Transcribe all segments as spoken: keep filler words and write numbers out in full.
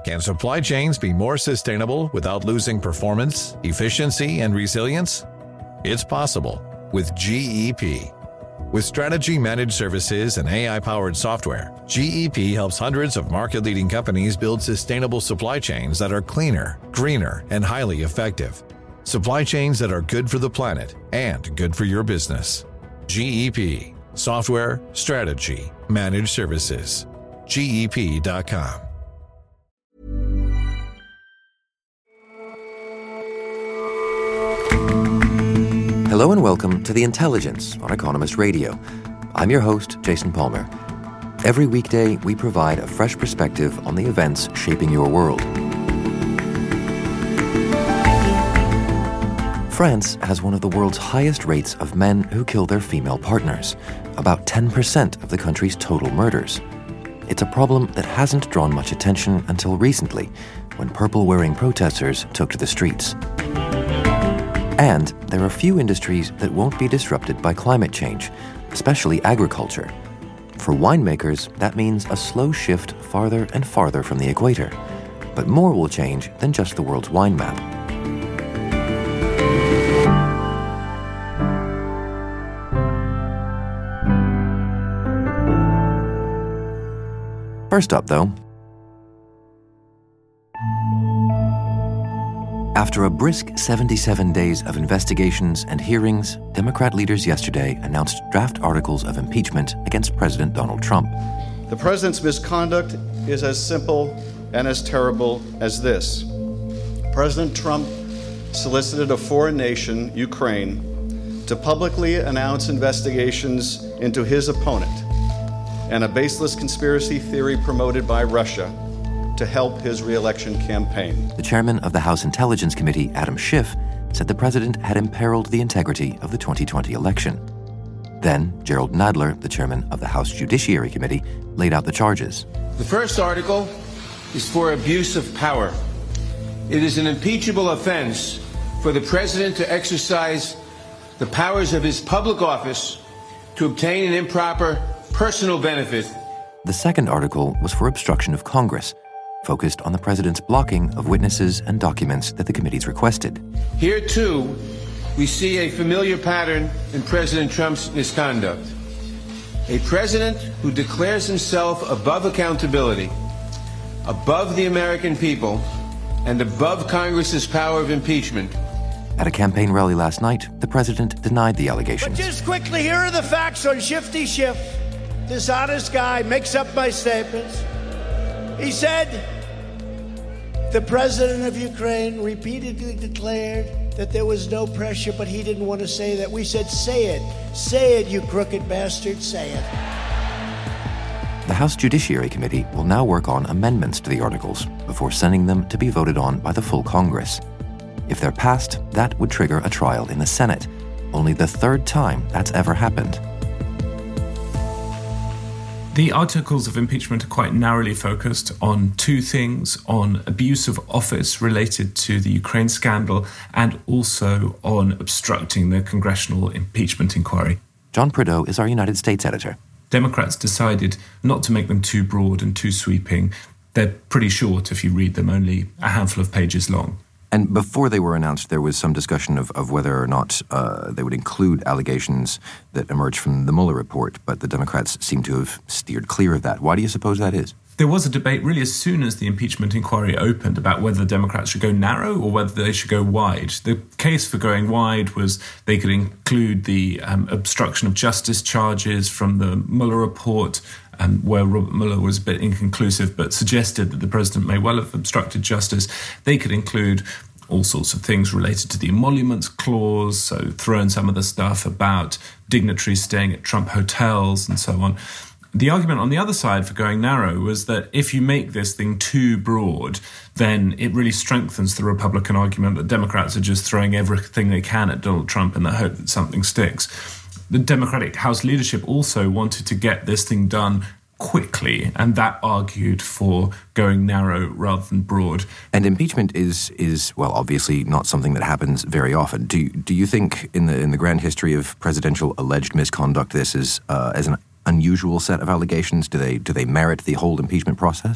Can supply chains be more sustainable without losing performance, efficiency, and resilience? It's possible with G E P. With strategy managed services and A I-powered software, G E P helps hundreds of market-leading companies build sustainable supply chains that are cleaner, greener, and highly effective. Supply chains that are good for the planet and good for your business. G E P. Software, strategy, managed services. G E P dot com. Hello and welcome to The Intelligence on Economist Radio. I'm your host, Jason Palmer. Every weekday, we provide a fresh perspective on the events shaping your world. France has one of the world's highest rates of men who kill their female partners, about ten percent of the country's total murders. It's a problem that hasn't drawn much attention until recently, when purple-wearing protesters took to the streets. And there are few industries that won't be disrupted by climate change, especially agriculture. For winemakers, that means a slow shift farther and farther from the equator. But more will change than just the world's wine map. First up, though, after a brisk seventy-seven days of investigations and hearings, Democrat leaders yesterday announced draft articles of impeachment against President Donald Trump. The president's misconduct is as simple and as terrible as this. President Trump solicited a foreign nation, Ukraine, to publicly announce investigations into his opponent and a baseless conspiracy theory promoted by Russia to help his re-election campaign. The chairman of the House Intelligence Committee, Adam Schiff, said the president had imperiled the integrity of the twenty twenty election. Then, Gerald Nadler, the chairman of the House Judiciary Committee, laid out the charges. The first article is for abuse of power. It is an impeachable offense for the president to exercise the powers of his public office to obtain an improper personal benefit. The second article was for obstruction of Congress, focused on the president's blocking of witnesses and documents that the committees requested. Here, too, we see a familiar pattern in President Trump's misconduct. A president who declares himself above accountability, above the American people, and above Congress's power of impeachment. At a campaign rally last night, the president denied the allegations. But just quickly, here are the facts on Shifty Schiff. This honest guy makes up my statements. He said, the president of Ukraine repeatedly declared that there was no pressure, but he didn't want to say that. We said, say it. Say it, you crooked bastard, say it. The House Judiciary Committee will now work on amendments to the articles before sending them to be voted on by the full Congress. If they're passed, that would trigger a trial in the Senate, only the third time that's ever happened. The articles of impeachment are quite narrowly focused on two things, on abuse of office related to the Ukraine scandal and also on obstructing the congressional impeachment inquiry. John Prideaux is our United States editor. Democrats decided not to make them too broad and too sweeping. They're pretty short if you read them, only a handful of pages long. And before they were announced, there was some discussion of, of whether or not uh, they would include allegations that emerged from the Mueller report, but the Democrats seem to have steered clear of that. Why do you suppose that is? There was a debate really as soon as the impeachment inquiry opened about whether the Democrats should go narrow or whether they should go wide. The case for going wide was they could include the um, obstruction of justice charges from the Mueller report, Um, where Robert Mueller was a bit inconclusive but suggested that the president may well have obstructed justice. They could include all sorts of things related to the emoluments clause, so throw in some of the stuff about dignitaries staying at Trump hotels and so on. The argument on the other side for going narrow was that if you make this thing too broad, then it really strengthens the Republican argument that Democrats are just throwing everything they can at Donald Trump in the hope that something sticks. The Democratic House leadership also wanted to get this thing done quickly, and that argued for going narrow rather than broad. And impeachment is, is well, obviously not something that happens very often. Do do you think, in the in the grand history of presidential alleged misconduct, this is uh, as an unusual set of allegations? Do they do they merit the whole impeachment process?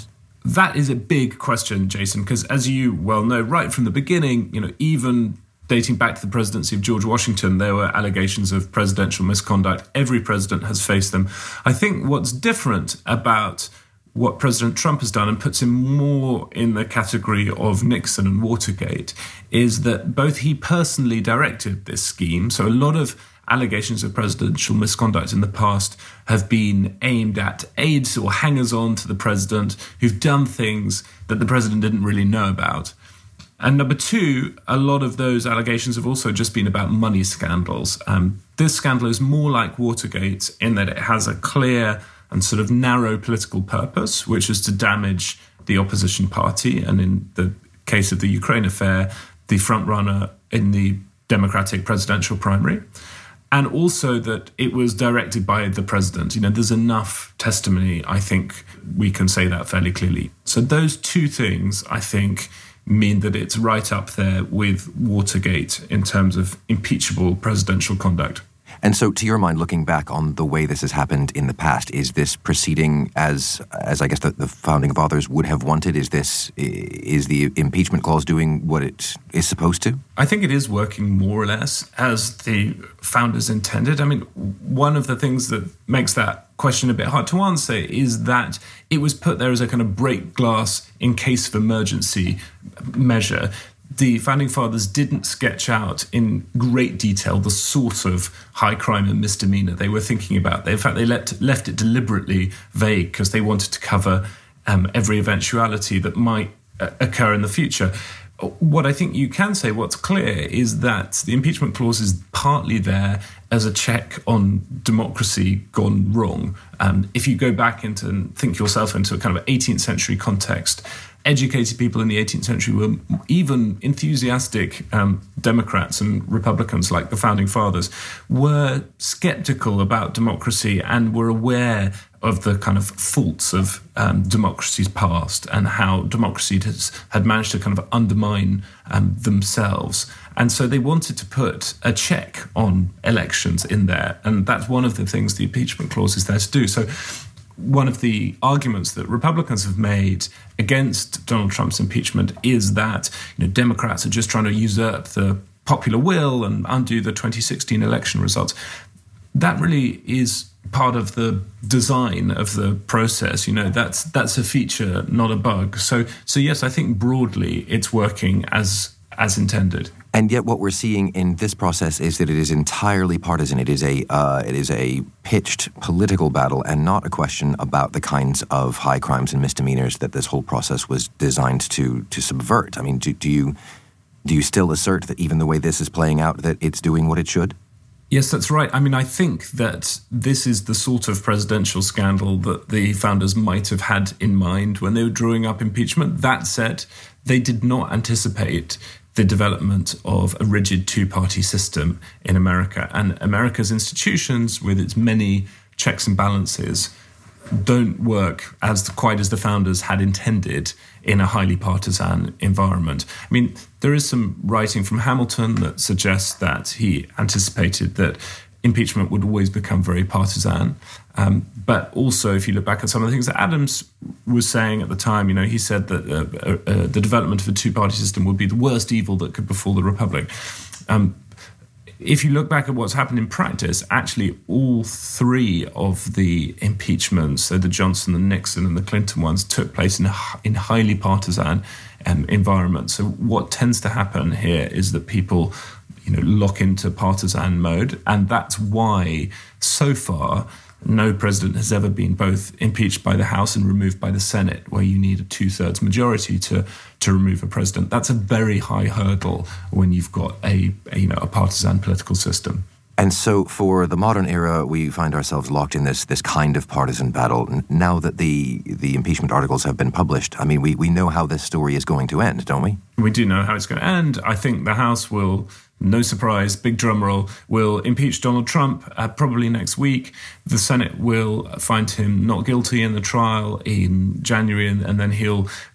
that is a big question, Jason, because as you well know, right from the beginning, you know, even dating back to the presidency of George Washington, there were allegations of presidential misconduct. Every president has faced them. I think what's different about what President Trump has done and puts him more in the category of Nixon and Watergate is that both he personally directed this scheme. So a lot of allegations of presidential misconduct in the past have been aimed at aides or hangers-on to the president who've done things that the president didn't really know about. And number two, a lot of those allegations have also just been about money scandals. Um, this scandal is more like Watergate in that it has a clear and sort of narrow political purpose, which is to damage the opposition party. And in the case of the Ukraine affair, the frontrunner in the Democratic presidential primary. And also that it was directed by the president. You know, there's enough testimony, I think we can say that fairly clearly. So those two things, I think, mean that it's right up there with Watergate in terms of impeachable presidential conduct. And so, to your mind, looking back on the way this has happened in the past, is this proceeding as, as I guess the, the founding fathers would have wanted? Is this is the impeachment clause doing what it is supposed to? I think it is working more or less as the founders intended. I mean, one of the things that makes that question a bit hard to answer is that it was put there as a kind of break glass in case of emergency measure. The founding fathers didn't sketch out in great detail the sort of high crime and misdemeanor they were thinking about. They, in fact, they let, left it deliberately vague because they wanted to cover um, every eventuality that might uh, occur in the future. What I think you can say, what's clear, is that the impeachment clause is partly there as a check on democracy gone wrong. Um, if you go back into and think yourself into a kind of eighteenth century context, educated people in the eighteenth century were even enthusiastic um, Democrats and Republicans like the Founding Fathers were skeptical about democracy and were aware of the kind of faults of um, democracy's past and how democracy has, had managed to kind of undermine um, themselves. And so they wanted to put a check on elections in there. And that's one of the things the impeachment clause is there to do. So one of the arguments that Republicans have made against Donald Trump's impeachment is that, you know, Democrats are just trying to usurp the popular will and undo the twenty sixteen election results. That really is part of the design of the process. You know, that's that's a feature, not a bug. So, so yes, I think broadly it's working as as intended. And yet what we're seeing in this process is that it is entirely partisan. It is a uh, it is a pitched political battle and not a question about the kinds of high crimes and misdemeanors that this whole process was designed to to subvert. I mean, do, do you do you still assert that even the way this is playing out, that it's doing what it should? Yes, that's right. I mean, I think that this is the sort of presidential scandal that the founders might have had in mind when they were drawing up impeachment. That said, they did not anticipate the development of a rigid two-party system in America. And America's institutions, with its many checks and balances, don't work as quite as the founders had intended in a highly partisan environment. I mean, there is some writing from Hamilton that suggests that he anticipated that impeachment would always become very partisan. Um, but also, if you look back at some of the things that Adams was saying at the time, you know, he said that uh, uh, uh, the development of a two-party system would be the worst evil that could befall the Republic. Um, if you look back at what's happened in practice, actually all three of the impeachments, so the Johnson, the Nixon and the Clinton ones, took place in, a, in highly partisan um, environments. So what tends to happen here is that people, you know, lock into partisan mode. And that's why, so far, no president has ever been both impeached by the House and removed by the Senate, where you need a two-thirds majority to, to remove a president. That's a very high hurdle when you've got a, a you know a partisan political system. And so for the modern era, we find ourselves locked in this this kind of partisan battle. Now that the the impeachment articles have been published, I mean, we, we know how this story is going to end, don't we? We do know how it's going to end. I think the House will, no surprise, big drum roll, will impeach Donald Trump uh, probably next week. The Senate will find him not guilty in the trial in January, and, and then he'll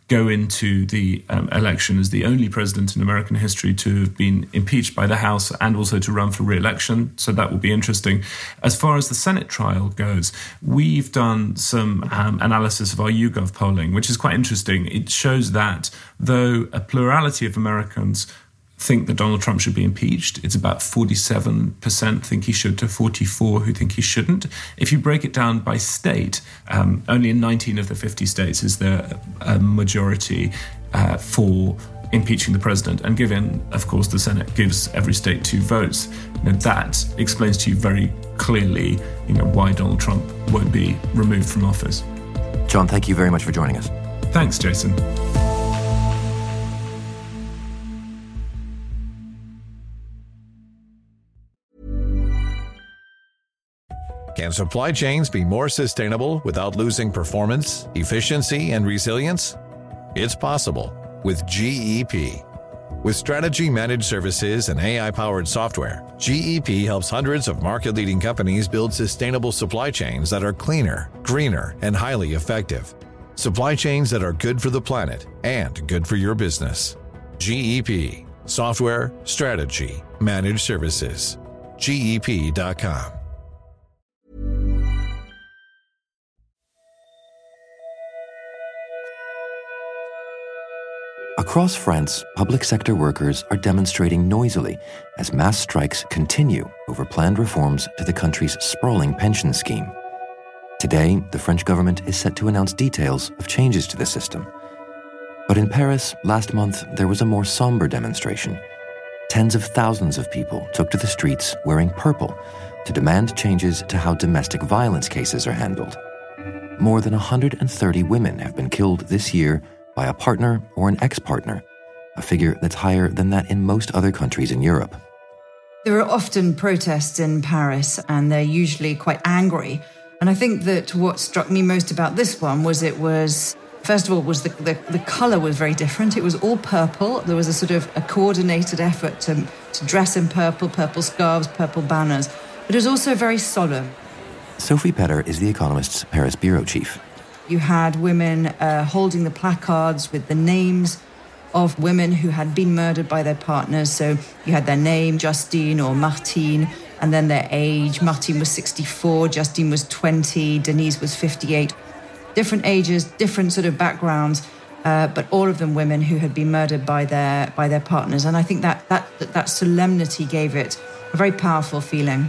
go into the um, election as the only president in American history to have been impeached by the House and also to run for re-election. So that will be interesting. As far as the Senate trial goes, we've done some um, analysis of our YouGov polling, which is quite interesting. It shows that though a plurality of Americans think that Donald Trump should be impeached, it's about forty-seven percent think he should to forty-four who think he shouldn't. If you break it down by state, um, only in nineteen of the fifty states is there a majority uh, for impeaching the president. And given, of course, the Senate gives every state two votes, you know, that explains to you very clearly, you know, why Donald Trump won't be removed from office. John, thank you very much for joining us. Thanks, Jason. Can supply chains be more sustainable without losing performance, efficiency, and resilience? It's possible with G E P. With Strategy Managed Services and A I-powered software, G E P helps hundreds of market-leading companies build sustainable supply chains that are cleaner, greener, and highly effective. Supply chains that are good for the planet and good for your business. G E P. Software, strategy, managed services. G E P dot com. Across France, public sector workers are demonstrating noisily as mass strikes continue over planned reforms to the country's sprawling pension scheme. Today, the French government is set to announce details of changes to the system. But in Paris, last month, there was a more somber demonstration. Tens of thousands of people took to the streets wearing purple to demand changes to how domestic violence cases are handled. More than one hundred thirty women have been killed this year by a partner or an ex-partner, a figure that's higher than that in most other countries in Europe. There are often protests in Paris, and they're usually quite angry. And I think that what struck me most about this one was it was, first of all, was the, the, the colour was very different. It was all purple. There was a sort of a coordinated effort to, to dress in purple, purple scarves, purple banners. But it was also very solemn. Sophie Petter is The Economist's Paris bureau chief. You had women uh, holding the placards with the names of women who had been murdered by their partners. So you had their name, Justine or Martine, and then their age. Martine was sixty-four, Justine was twenty, Denise was fifty-eight. Different ages, different sort of backgrounds, uh, but all of them women who had been murdered by their by their partners. And I think that that that solemnity gave it a very powerful feeling.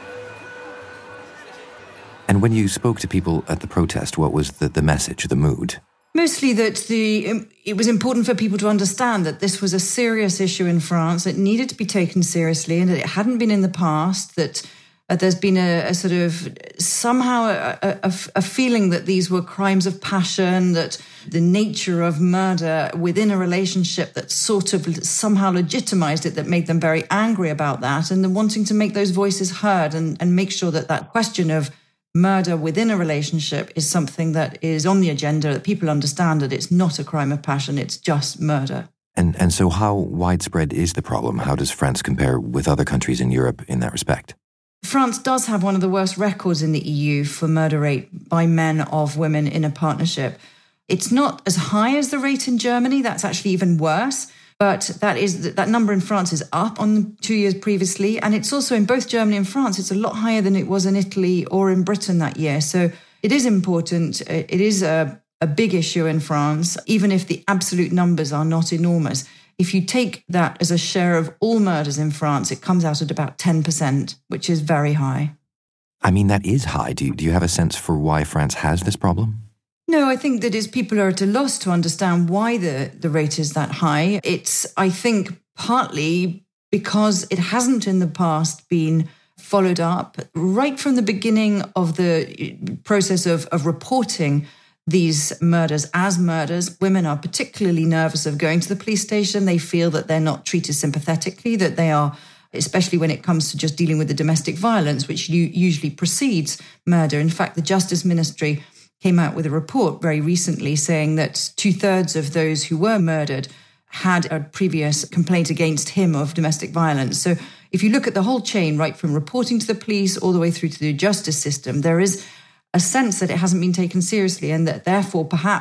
And when you spoke to people at the protest, what was the, the message, the mood? Mostly that the it was important for people to understand that this was a serious issue in France. It needed to be taken seriously, and that it hadn't been in the past. That uh, there's been a, a sort of somehow a, a, a feeling that these were crimes of passion. That the nature of murder within a relationship that sort of somehow legitimized it, that made them very angry about that, and then wanting to make those voices heard and, and make sure that that question of murder within a relationship is something that is on the agenda, that people understand that it's not a crime of passion, it's just murder. And and so how widespread is the problem? How does France compare with other countries in Europe in that respect? France does have one of the worst records in the E U for murder rate by men of women in a partnership. It's not as high as the rate in Germany, that's actually even worse. But that is that number in France is up on two years previously. And it's also in both Germany and France, it's a lot higher than it was in Italy or in Britain that year. So it is important. It is a, a big issue in France, even if the absolute numbers are not enormous. If you take that as a share of all murders in France, it comes out at about ten percent, which is very high. I mean, that is high. Do you, do you have a sense for why France has this problem? No, I think that is people are at a loss to understand why the, the rate is that high. It's, I think, partly because it hasn't in the past been followed up. Right from the beginning of the process of, of reporting these murders as murders, women are particularly nervous of going to the police station. They feel that they're not treated sympathetically, that they are, especially when it comes to just dealing with the domestic violence, which usually precedes murder. In fact, the Justice Ministry came out with a report very recently saying that two-thirds of those who were murdered had a previous complaint against him of domestic violence. So if you look at the whole chain, right from reporting to the police all the way through to the justice system, there is a sense that it hasn't been taken seriously and that therefore perhaps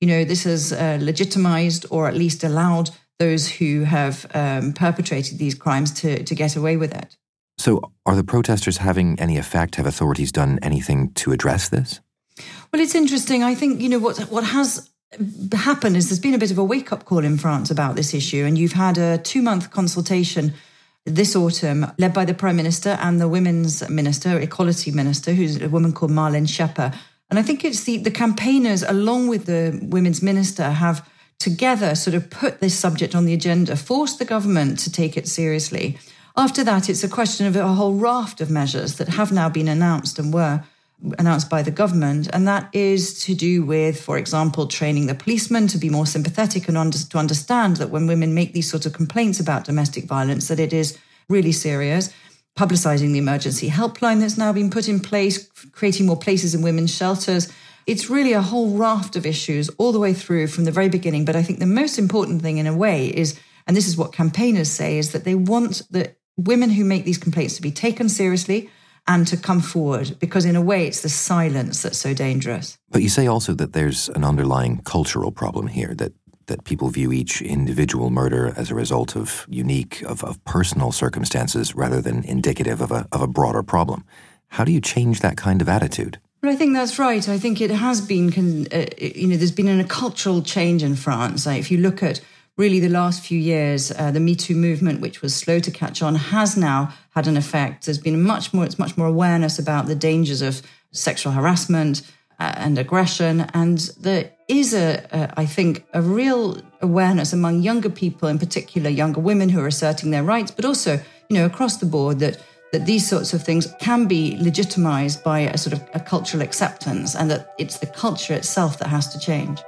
you know, this has uh, legitimized or at least allowed those who have um, perpetrated these crimes to, to get away with it. So are the protesters having any effect? Have authorities done anything to address this? Well, it's interesting. I think, you know, what what has happened is there's been a bit of a wake-up call in France about this issue, and you've had a two-month consultation this autumn led by the Prime Minister and the Women's Minister, Equality Minister, who's a woman called Marlène Schiappa. And I think it's the, the campaigners, along with the Women's Minister, have together sort of put this subject on the agenda, forced the government to take it seriously. After that, it's a question of a whole raft of measures that have now been announced and were announced by the government. And that is to do with, for example, training the policemen to be more sympathetic and under, to understand that when women make these sorts of complaints about domestic violence, that it is really serious. Publicising the emergency helpline that's now been put in place, creating more places in women's shelters. It's really a whole raft of issues all the way through from the very beginning. But I think the most important thing in a way is, and this is what campaigners say, is that they want the women who make these complaints to be taken seriously and to come forward, because in a way it's the silence that's so dangerous. But you say also that there's an underlying cultural problem here, that that people view each individual murder as a result of unique, of, of personal circumstances rather than indicative of a of a broader problem. How do you change that kind of attitude? Well, I think that's right. I think it has been, uh, you know, there's been a cultural change in France. Like, if you look at really the last few years, uh, the Me Too movement, which was slow to catch on, has now had an effect. There's been much more, it's much more awareness about the dangers of sexual harassment uh, and aggression. And there is, a, a, I think, a real awareness among younger people, in particular younger women who are asserting their rights, but also, you know, across the board, that that these sorts of things can be legitimized by a sort of a cultural acceptance, and that it's the culture itself that has to change.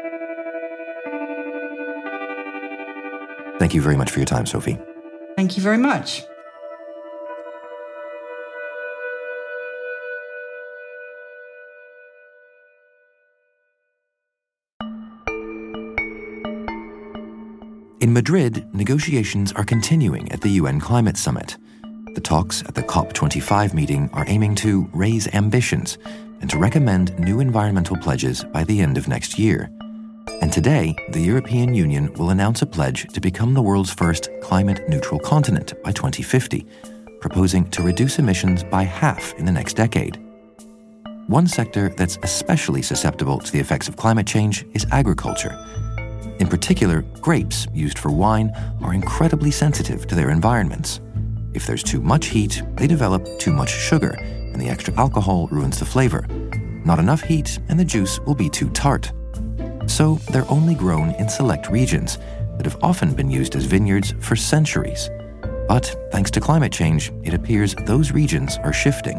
Thank you very much for your time, Sophie. Thank you very much. In Madrid, negotiations are continuing at the U N Climate Summit. The talks at the COP twenty-five meeting are aiming to raise ambitions and to recommend new environmental pledges by the end of next year. And today, the European Union will announce a pledge to become the world's first climate-neutral continent by twenty fifty, proposing to reduce emissions by half in the next decade. One sector that's especially susceptible to the effects of climate change is agriculture. In particular, grapes used for wine are incredibly sensitive to their environments. If there's too much heat, they develop too much sugar, and the extra alcohol ruins the flavor. Not enough heat, and the juice will be too tart. So they're only grown in select regions that have often been used as vineyards for centuries. But thanks to climate change, it appears those regions are shifting.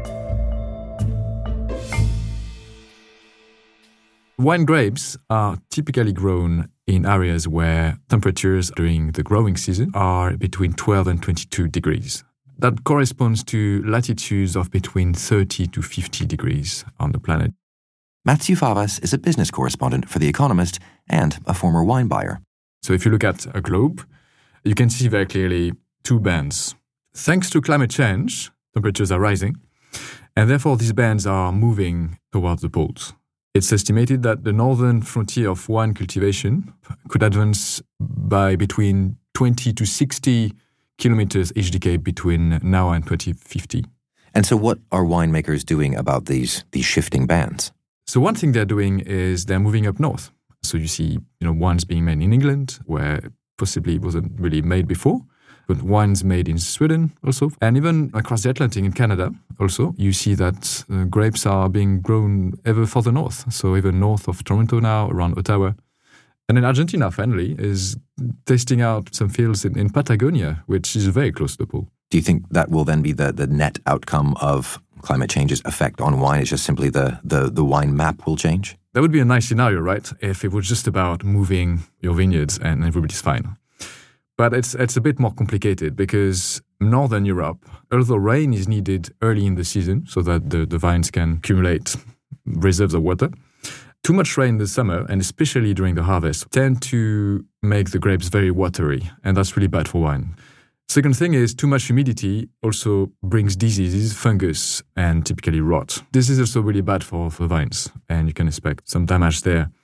Wine grapes are typically grown in areas where temperatures during the growing season are between twelve and twenty-two degrees. That corresponds to latitudes of between thirty to fifty degrees on the planet. Matthew Favas is a business correspondent for The Economist and a former wine buyer. So if you look at a globe, you can see very clearly two bands. Thanks to climate change, temperatures are rising, and therefore these bands are moving towards the poles. It's estimated that the northern frontier of wine cultivation could advance by between twenty to sixty kilometers each decade between now and twenty fifty. And so what are winemakers doing about these, these shifting bands? So one thing they're doing is they're moving up north. So you see, you know, wines being made in England, where possibly it wasn't really made before, but wines made in Sweden also. And even across the Atlantic in Canada also, you see that uh, grapes are being grown ever further north. So even north of Toronto now, around Ottawa. And then Argentina, finally, is testing out some fields in, in Patagonia, which is very close to the pole. Do you think that will then be the, the net outcome of climate change's effect on wine? It's just simply the, the, the wine map will change? That would be a nice scenario, right? If it was just about moving your vineyards and everybody's fine. But it's it's a bit more complicated because Northern Europe, although rain is needed early in the season so that the, the vines can accumulate reserves of water, too much rain in the summer, and especially during the harvest, tend to make the grapes very watery, and that's really bad for wine. Second thing is too much humidity also brings diseases, fungus, and typically rot. This is also really bad for, for vines, and you can expect some damage there.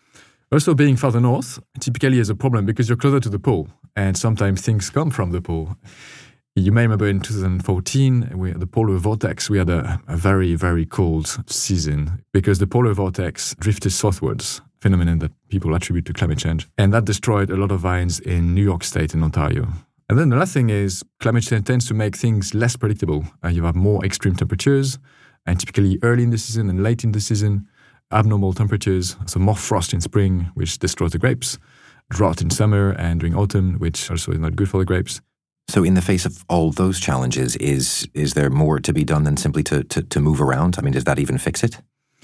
Also, being farther north typically is a problem because you're closer to the pole, and sometimes things come from the pole. You may remember in two thousand fourteen, we, the polar vortex, we had a, a very, very cold season because the polar vortex drifted southwards, phenomenon that people attribute to climate change. And that destroyed a lot of vines in New York State and Ontario. And then the last thing is climate change tends to make things less predictable. Uh, you have more extreme temperatures, and typically early in the season and late in the season, abnormal temperatures, so more frost in spring, which destroys the grapes, drought in summer and during autumn, which also is not good for the grapes. So in the face of all those challenges, is is there more to be done than simply to, to, to move around? I mean, does that even fix it?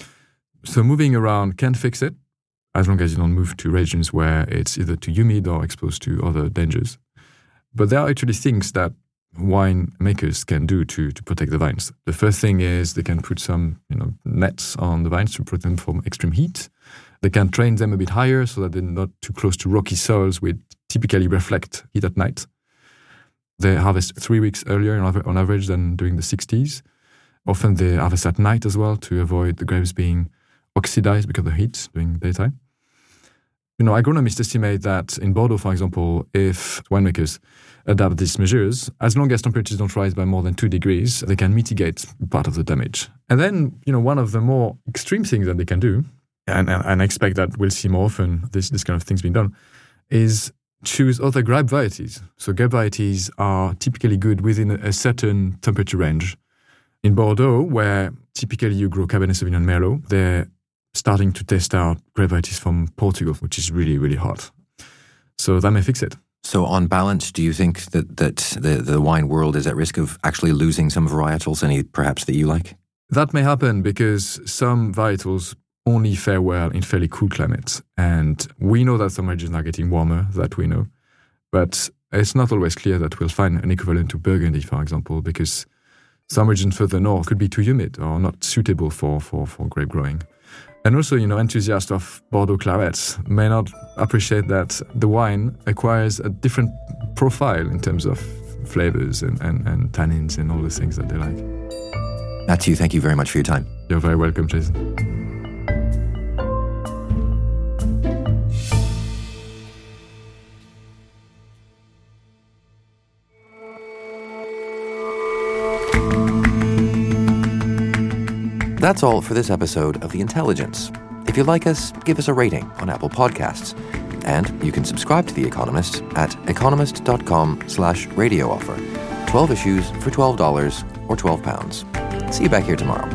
So moving around can fix it, as long as you don't move to regions where it's either too humid or exposed to other dangers. But there are actually things that winemakers can do to, to protect the vines. The first thing is they can put some you know, nets on the vines to protect them from extreme heat. They can train them a bit higher so that they're not too close to rocky soils, which typically reflect heat at night. They harvest three weeks earlier on average than during the sixties. Often they harvest at night as well to avoid the grapes being oxidized because of the heat during daytime. You know, agronomists estimate that in Bordeaux, for example, if winemakers adapt these measures, as long as temperatures don't rise by more than two degrees, they can mitigate part of the damage. And then, you know, one of the more extreme things that they can do, and, and I expect that we'll see more often this, this kind of things being done, is choose other grape varieties. So grape varieties are typically good within a certain temperature range. In Bordeaux, where typically you grow Cabernet Sauvignon Merlot, they're starting to test out grape varieties from Portugal, which is really, really hot. So that may fix it. So on balance, do you think that, that the, the wine world is at risk of actually losing some varietals, any perhaps that you like? That may happen because some varietals only fare well in fairly cool climates. And we know that some regions are getting warmer, that we know. But it's not always clear that we'll find an equivalent to Burgundy, for example, because some regions further north could be too humid or not suitable for, for, for grape growing. And also, you know, enthusiasts of Bordeaux clarets may not appreciate that the wine acquires a different profile in terms of flavors and, and, and tannins and all the things that they like. Mathieu, thank you very much for your time. You're very welcome, Jason. That's all for this episode of The Intelligence. If you like us, give us a rating on Apple Podcasts. And you can subscribe to The Economist at economist.com slash radio offer. twelve issues for twelve dollars or twelve pounds. See you back here tomorrow.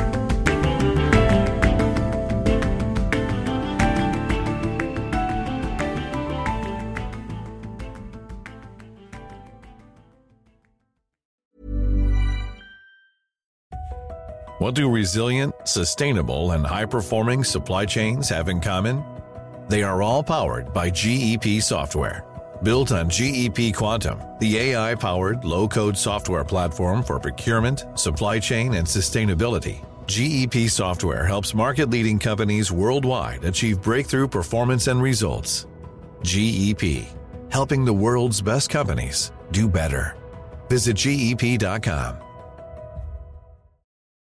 What do resilient, sustainable, and high-performing supply chains have in common? They are all powered by G E P software. Built on G E P Quantum, the A I-powered low-code software platform for procurement, supply chain, and sustainability, G E P software helps market-leading companies worldwide achieve breakthrough performance and results. G E P, helping the world's best companies do better. Visit G E P dot com.